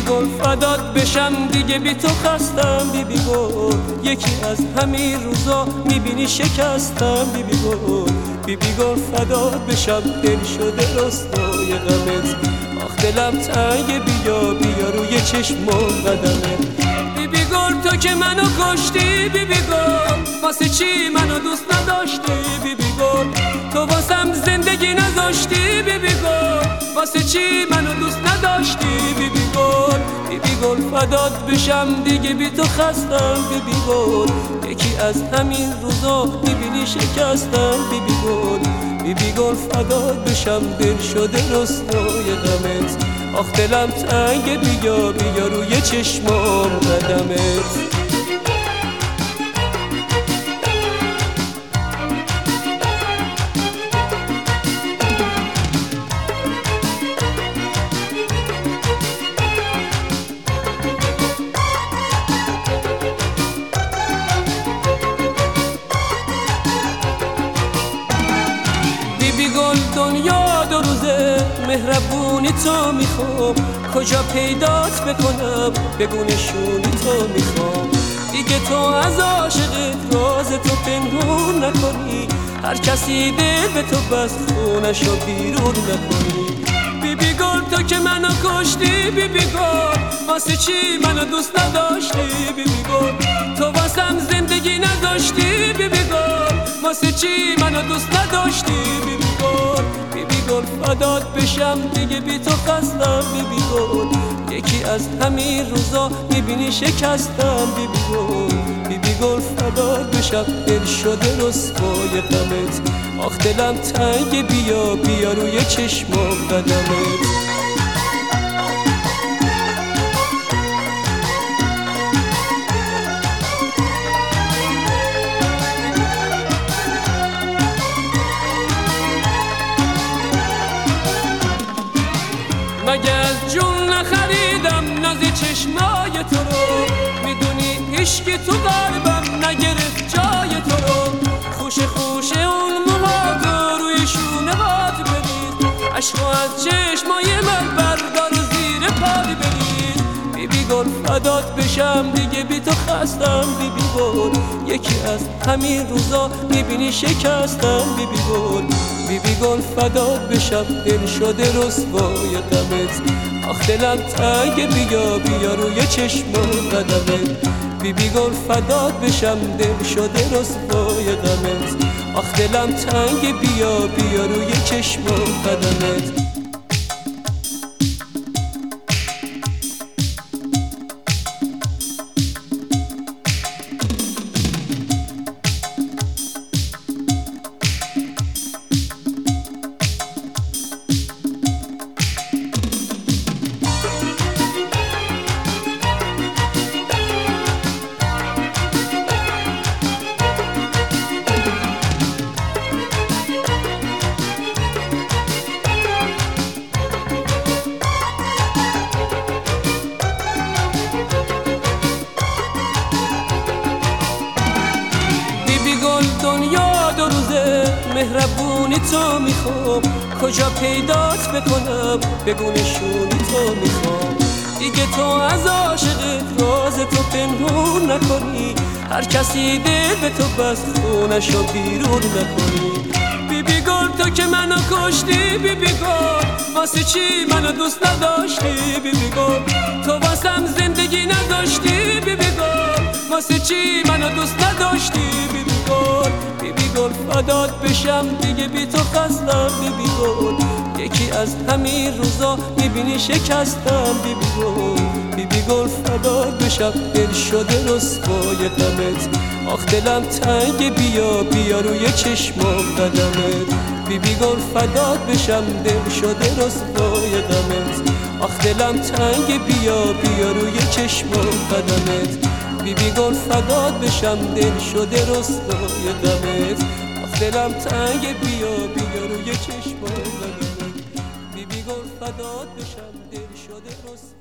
گل فدات بشم دیگه بی تو خستم بیبی گل. یکی از همین روزا میبینی شکستم بیبی گل. بیبی گل فدات بشم دل شده رسوای غمت. آخ دلم تنگ بیا بیا روی چشم و قدمت. بیبی گل تو که منو کشتی بیبی گل، واسه چی منو دوست نداشتی بیبی گل؟ تو واسم زندگی نذاشتی بیبی گل، واسه چی منو دوست نداشتی بیبی گل؟ بیبی گل فدات بشم دیگه بی تو خستم بیبی گل. یکی از همین روزا میبینی شکستم بیبی گل. بیبی گل فدات بشم دل شده رسوای غمت. آخ دلم تنگ بیا بیا روی چشمام قدمت. بیبی گل دنیا دو روزه مهربونی تو میخوام، کجا پیدات بکنم بگو نشونی تو میخوام. دیگه تو از عاشقت راز تو پنهون نکنی، هر کسی دل به تو بست خونشو بیرون نکنی. بیبی گل تو که منو کشتی بیبی گل، واسه چی منو دوست نداشتی بیبی گل؟ تو واسم زندگی نداشتی بیبی گل، واسه چی منو دوست نداشتی بیبی گل؟ بیبی گل فدات بشم دیگه بی تو خستم بیبی گل. یکی از همین روزا میبینی شکستم بیبی گل. بیبی گل فدات بشم دل شده رسوای غمت. آخ دلم تنگ بیا بیا روی چشمام قدمت. مگه از جون نخریدم نازی چشمای تو رو؟ میدونی عشق تو قلبم نگرفت جای تو رو. خوش خوش اون موهاتو روی شونه باد بریز، عشقو از چشمای من بردار و زیر پاد بریز. بیبی گل فدات بشم دیگه بی تو خستم بیبی گل. یکی از همین روزا میبینی شکستم بیبی گل. بیبی گل فدات بشم دل شده رسوای غمت. آخ دلم تنگ بیا بیا روی چشمام قدمت. بیبی گل فدات بشم دل شده رسوای غمت. آخ دلم تنگ بیا بیا روی چشمام قدمت. دنیا دو روزه مهربونی تو میخوام، کجا پیدات بکنم بگو نشونی تو میخوام. دیگه تو از عاشقت راز تو پنهون نکنی، هر کسی دل به تو بست خونشو بیرون نکنی. بیبی گل تو که منو کشتی بیبی گل، واسه چی منو دوست نداشتی بیبی گل؟ تو واسم زندگی نداشتی بیبی گل، واسه چی منو دوست نداشتی بیبی گل؟ بیبی گل فدات بشم دیگه بی تو خستم بیبی گل. یکی از همین روزا میبینی شکستم بیبی گل. بیبی گل فدات بشم دل شده رسوای غمت. آخ دلم تنگ بیا بیا روی چشمام قدمت. بیبی گل فدات بشم دل شده رسوای غمت. آخ دلم تنگ بیا بیا روی چشمام قدمت. بیبی گل فدات بشم دل شده رسوای غمت. آخ دلم تنگ بیا بیا روی چشمام قدمت. بیبی گل فدات بشم دل شده رسوای